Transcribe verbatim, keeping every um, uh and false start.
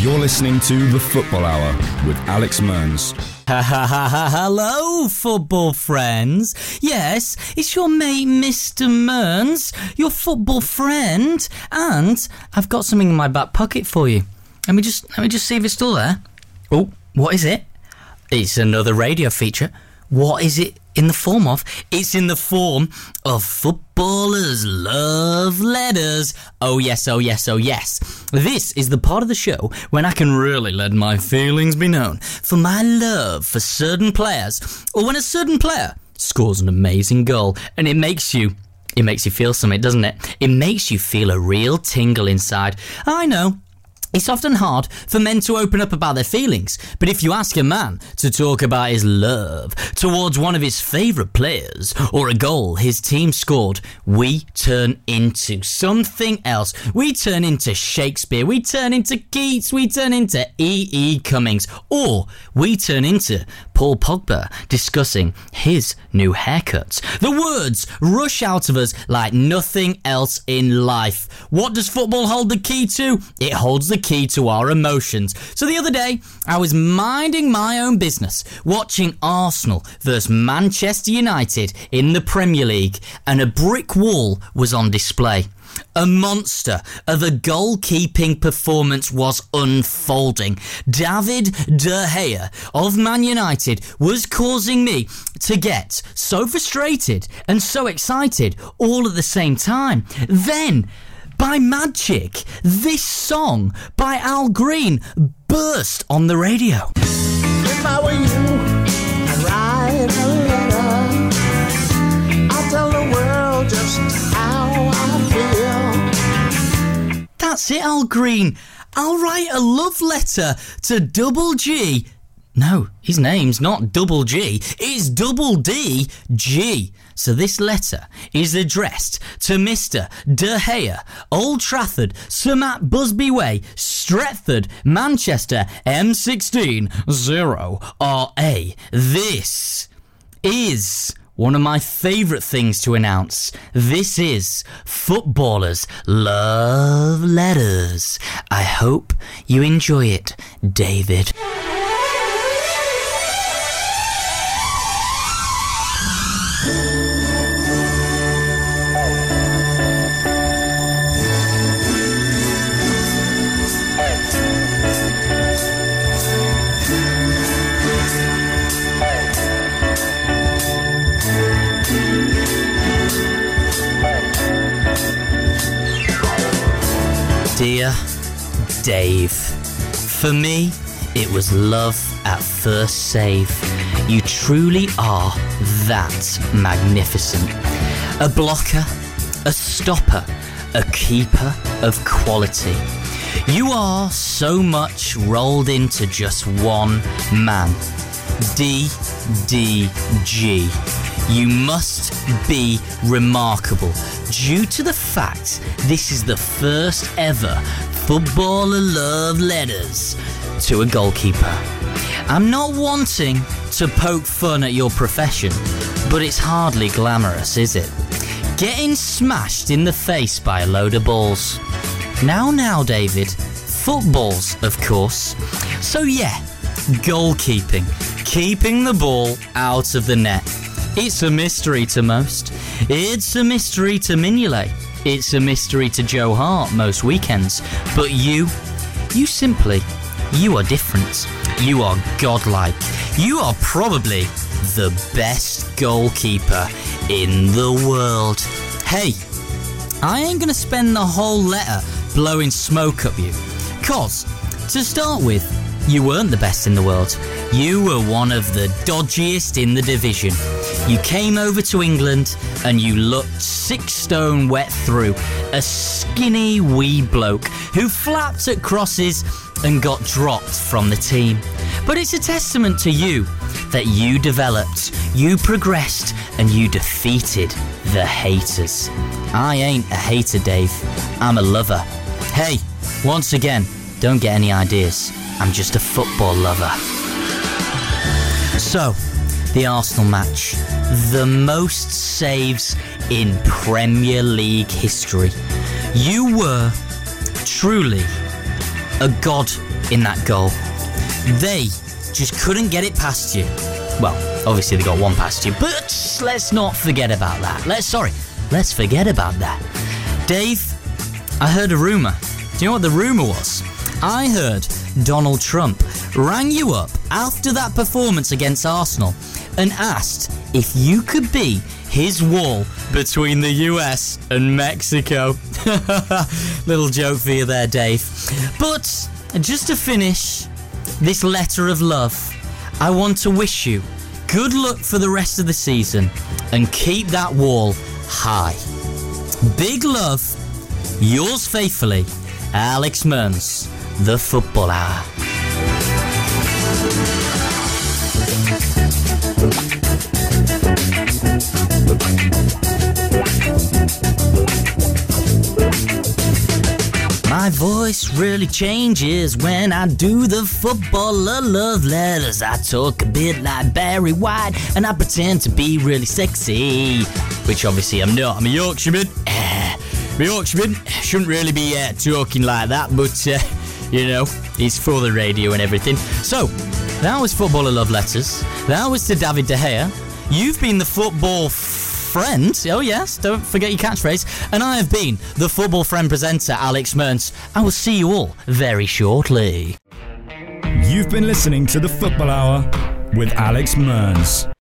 You're listening to The Football Hour with Alex Mearns. Ha ha ha ha! Hello, football friends. Yes, it's your mate, Mister Mearns, your football friend, and I've got something in my back pocket for you. Let me just let me just see if it's still there. Oh, what is it? It's another radio feature. What is it in the form of? It's in the form of Footballers' Love Letters. Oh yes, oh yes, oh yes. This is the part of the show when I can really let my feelings be known for my love for certain players, or when a certain player scores an amazing goal and it makes you, it makes you feel something, doesn't it? It makes you feel a real tingle inside. I know. It's often hard for men to open up about their feelings, but if you ask a man to talk about his love towards one of his favourite players or a goal his team scored, we turn into something else. We turn into Shakespeare, we turn into Keats, we turn into E E. Cummings, or we turn into Paul Pogba discussing his new haircuts. The words rush out of us like nothing else in life. What does football hold the key to? It holds the key to our emotions. So the other day, I was minding my own business, watching Arsenal versus Manchester United in the Premier League, and a brick wall was on display. A monster of a goalkeeping performance was unfolding. David De Gea of Man United was causing me to get so frustrated and so excited all at the same time. Then, by magic, this song by Al Green burst on the radio. If I were you, I'd write a letter. I'll tell the world just how I feel. That's it, Al Green. I'll write a love letter to Double G. No, his name's not Double G, it's Double D G. So this letter is addressed to Mister De Gea, Old Trafford, Sir Matt Busby Way, Stretford, Manchester, M sixteen zero R A. This is one of my favourite things to announce. This is Footballers' Love Letters. I hope you enjoy it, David. Dear Dave, for me, it was love at first save. You truly are that magnificent. A blocker, a stopper, a keeper of quality. You are so much rolled into just one man. D D G. You must be remarkable due to the fact this is the first ever Footballer Love Letters to a goalkeeper. I'm not wanting to poke fun at your profession, but it's hardly glamorous, is it? Getting smashed in the face by a load of balls. Now, now, David, footballs, of course. So yeah, goalkeeping, keeping the ball out of the net. It's a mystery to most. It's a mystery to Mignolet. It's a mystery to Joe Hart most weekends. But you, you simply, you are different. You are godlike. You are probably the best goalkeeper in the world. Hey, I ain't gonna spend the whole letter blowing smoke up you. Cause, to start with, you weren't the best in the world. You were one of the dodgiest in the division. You came over to England and you looked six stone wet through. A skinny wee bloke who flapped at crosses and got dropped from the team. But it's a testament to you that you developed, you progressed, and you defeated the haters. I ain't a hater, Dave. I'm a lover. Hey, once again, don't get any ideas. I'm just a football lover. So, the Arsenal match. The most saves in Premier League history. You were truly a god in that goal. They just couldn't get it past you. Well, obviously they got one past you, but let's not forget about that. Let's, sorry, let's forget about that. Dave, I heard a rumour. Do you know what the rumour was? I heard Donald Trump rang you up after that performance against Arsenal and asked if you could be his wall between the U S and Mexico. Little joke for you there, Dave. But just to finish this letter of love, I want to wish you good luck for the rest of the season and keep that wall high. Big love, yours faithfully, Alex Mearns, the Football Hour. My voice really changes when I do the footballer love letters. I talk a bit like Barry White and I pretend to be really sexy, which obviously I'm not. I'm a Yorkshireman. Uh, I'm a Yorkshireman. Shouldn't really be uh, talking like that, but uh, you know, it's for the radio and everything. So, that was Footballer Love Letters. That was to David De Gea. You've been the football friend. Oh yes, don't forget your catchphrase. And I have been the football friend presenter, Alex Mearns. I will see you all very shortly. You've been listening to the Football Hour with Alex Mearns.